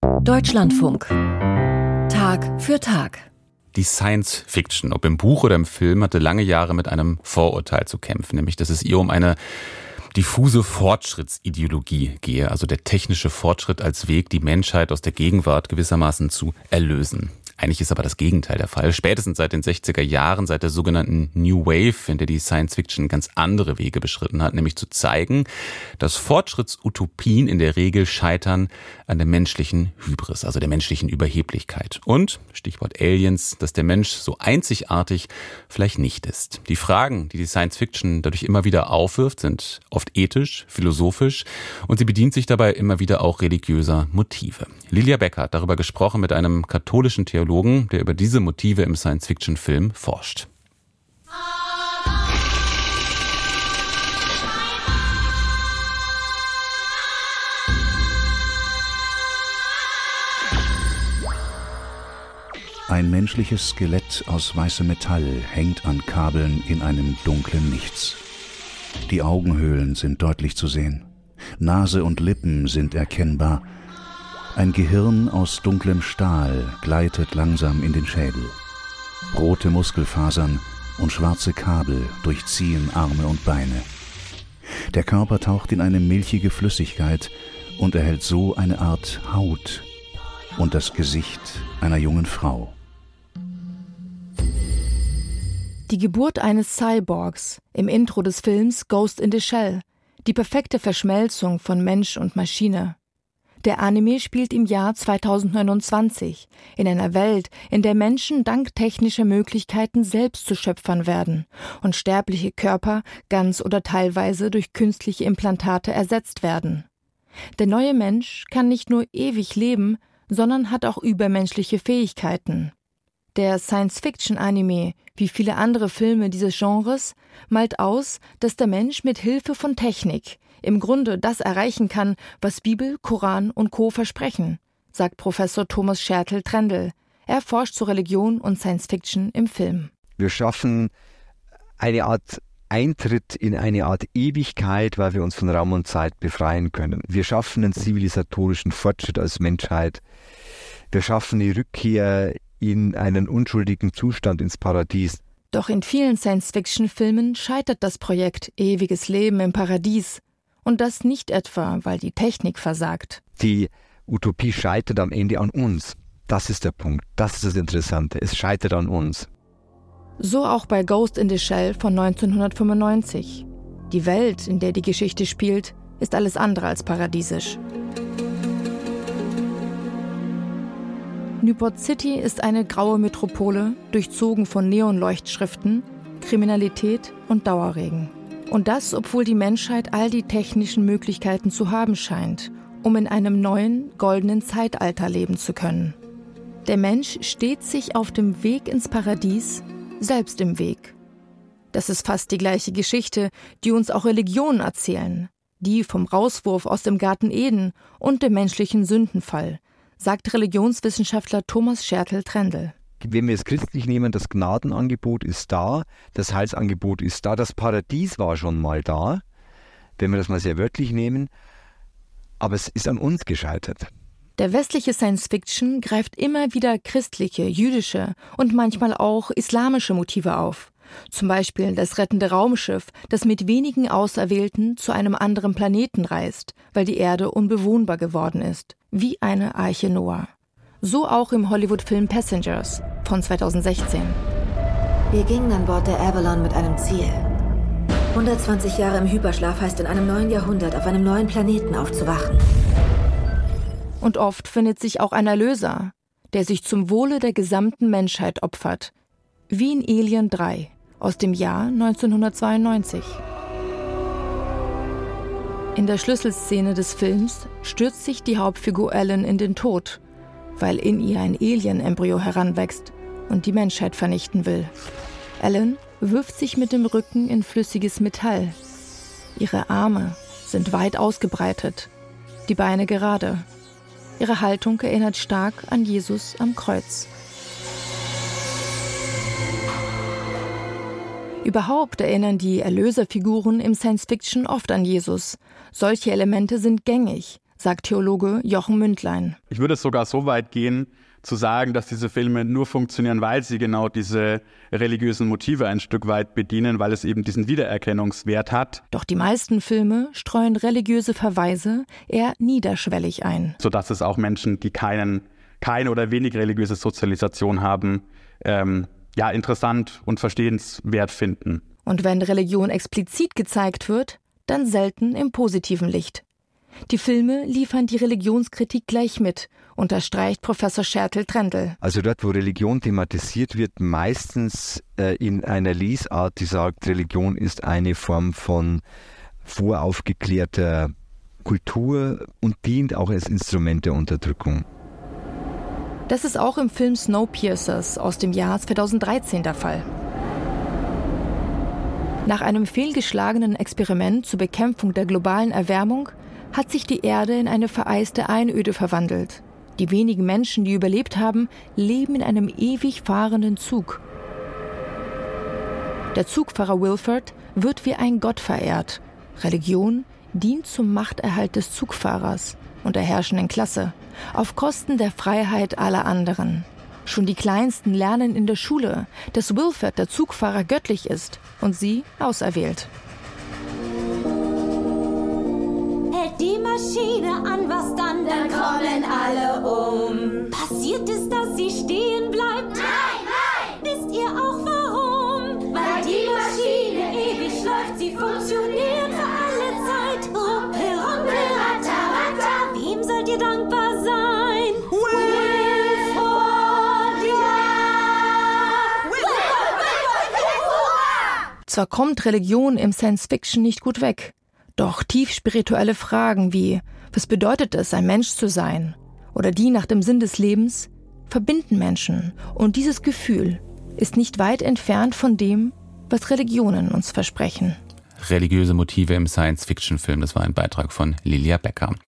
Deutschlandfunk. Tag für Tag. Die Science Fiction, ob im Buch oder im Film, hatte lange Jahre mit einem Vorurteil zu kämpfen, nämlich dass es ihr um eine diffuse Fortschrittsideologie gehe, also der technische Fortschritt als Weg, die Menschheit aus der Gegenwart gewissermaßen zu erlösen. Eigentlich ist aber das Gegenteil der Fall. Spätestens seit den 60er Jahren, seit der sogenannten New Wave, in der die Science Fiction ganz andere Wege beschritten hat, nämlich zu zeigen, dass Fortschrittsutopien in der Regel scheitern an der menschlichen Hybris, also der menschlichen Überheblichkeit. Und, Stichwort Aliens, dass der Mensch so einzigartig vielleicht nicht ist. Die Fragen, die die Science Fiction dadurch immer wieder aufwirft, sind oft ethisch, philosophisch und sie bedient sich dabei immer wieder auch religiöser Motive. Lilia Becker hat darüber gesprochen mit einem katholischen Theologen, der über diese Motive im Science-Fiction-Film forscht. Ein menschliches Skelett aus weißem Metall hängt an Kabeln in einem dunklen Nichts. Die Augenhöhlen sind deutlich zu sehen. Nase und Lippen sind erkennbar. Ein Gehirn aus dunklem Stahl gleitet langsam in den Schädel. Rote Muskelfasern und schwarze Kabel durchziehen Arme und Beine. Der Körper taucht in eine milchige Flüssigkeit und erhält so eine Art Haut und das Gesicht einer jungen Frau. Die Geburt eines Cyborgs im Intro des Films Ghost in the Shell, die perfekte Verschmelzung von Mensch und Maschine. Der Anime spielt im Jahr 2029 in einer Welt, in der Menschen dank technischer Möglichkeiten selbst zu Schöpfern werden und sterbliche Körper ganz oder teilweise durch künstliche Implantate ersetzt werden. Der neue Mensch kann nicht nur ewig leben, sondern hat auch übermenschliche Fähigkeiten. Der Science-Fiction-Anime, wie viele andere Filme dieses Genres, malt aus, dass der Mensch mit Hilfe von Technik im Grunde das erreichen kann, was Bibel, Koran und Co. versprechen, sagt Professor Thomas Schertel-Trendl. Er forscht zu Religion und Science-Fiction im Film. Wir schaffen eine Art Eintritt in eine Art Ewigkeit, weil wir uns von Raum und Zeit befreien können. Wir schaffen einen zivilisatorischen Fortschritt als Menschheit. Wir schaffen die Rückkehr in einen unschuldigen Zustand ins Paradies. Doch in vielen Science-Fiction-Filmen scheitert das Projekt Ewiges Leben im Paradies. Und das nicht etwa, weil die Technik versagt. Die Utopie scheitert am Ende an uns. Das ist der Punkt. Das ist das Interessante. Es scheitert an uns. So auch bei Ghost in the Shell von 1995. Die Welt, in der die Geschichte spielt, ist alles andere als paradiesisch. Newport City ist eine graue Metropole, durchzogen von Neonleuchtschriften, Kriminalität und Dauerregen. Und das, obwohl die Menschheit all die technischen Möglichkeiten zu haben scheint, um in einem neuen, goldenen Zeitalter leben zu können. Der Mensch steht sich auf dem Weg ins Paradies selbst im Weg. Das ist fast die gleiche Geschichte, die uns auch Religionen erzählen. Die vom Rauswurf aus dem Garten Eden und dem menschlichen Sündenfall, sagt Religionswissenschaftler Thomas Schertel-Trendl. Wenn wir es christlich nehmen, das Gnadenangebot ist da, das Heilsangebot ist da, das Paradies war schon mal da, wenn wir das mal sehr wörtlich nehmen, aber es ist an uns gescheitert. Der westliche Science-Fiction greift immer wieder christliche, jüdische und manchmal auch islamische Motive auf. Zum Beispiel das rettende Raumschiff, das mit wenigen Auserwählten zu einem anderen Planeten reist, weil die Erde unbewohnbar geworden ist, wie eine Arche Noah. So auch im Hollywood-Film Passengers von 2016. Wir gingen an Bord der Avalon mit einem Ziel. 120 Jahre im Hyperschlaf heißt in einem neuen Jahrhundert auf einem neuen Planeten aufzuwachen. Und oft findet sich auch ein Erlöser, der sich zum Wohle der gesamten Menschheit opfert. Wie in Alien 3 aus dem Jahr 1992. In der Schlüsselszene des Films stürzt sich die Hauptfigur Ellen in den Tod, weil in ihr ein Alien-Embryo heranwächst und die Menschheit vernichten will. Ellen wirft sich mit dem Rücken in flüssiges Metall. Ihre Arme sind weit ausgebreitet, die Beine gerade. Ihre Haltung erinnert stark an Jesus am Kreuz. Überhaupt erinnern die Erlöserfiguren im Science-Fiction oft an Jesus. Solche Elemente sind gängig, sagt Theologe Jochen Mündlein. Ich würde sogar so weit gehen, zu sagen, dass diese Filme nur funktionieren, weil sie genau diese religiösen Motive ein Stück weit bedienen, weil es eben diesen Wiedererkennungswert hat. Doch die meisten Filme streuen religiöse Verweise eher niederschwellig ein. Sodass es auch Menschen, die keine oder wenig religiöse Sozialisation haben, interessant und verstehenswert finden. Und wenn Religion explizit gezeigt wird, dann selten im positiven Licht. Die Filme liefern die Religionskritik gleich mit, unterstreicht Professor Schertel-Trendl. Also dort, wo Religion thematisiert wird, meistens in einer Lesart, die sagt, Religion ist eine Form von voraufgeklärter Kultur und dient auch als Instrument der Unterdrückung. Das ist auch im Film Snowpiercer aus dem Jahr 2013 der Fall. Nach einem fehlgeschlagenen Experiment zur Bekämpfung der globalen Erwärmung hat sich die Erde in eine vereiste Einöde verwandelt. Die wenigen Menschen, die überlebt haben, leben in einem ewig fahrenden Zug. Der Zugfahrer Wilford wird wie ein Gott verehrt. Religion dient zum Machterhalt des Zugfahrers und der herrschenden Klasse, auf Kosten der Freiheit aller anderen. Schon die Kleinsten lernen in der Schule, dass Wilford, der Zugfahrer, göttlich ist und sie auserwählt. Hält die Maschine an, was dann kommen alle um. Passiert es, dass sie stehen bleibt? Nein! Wisst ihr auch warum? Weil die Maschine ewig läuft, sie funktioniert für alle Zeit. Rumpel, rumpel, ratter, ratter. Wem sollt ihr dankbar sein? Zwar kommt Religion im Science-Fiction nicht gut weg, doch tief spirituelle Fragen wie, was bedeutet es, ein Mensch zu sein? Oder die nach dem Sinn des Lebens, verbinden Menschen. Und dieses Gefühl ist nicht weit entfernt von dem, was Religionen uns versprechen. Religiöse Motive im Science-Fiction-Film, das war ein Beitrag von Lilia Becker.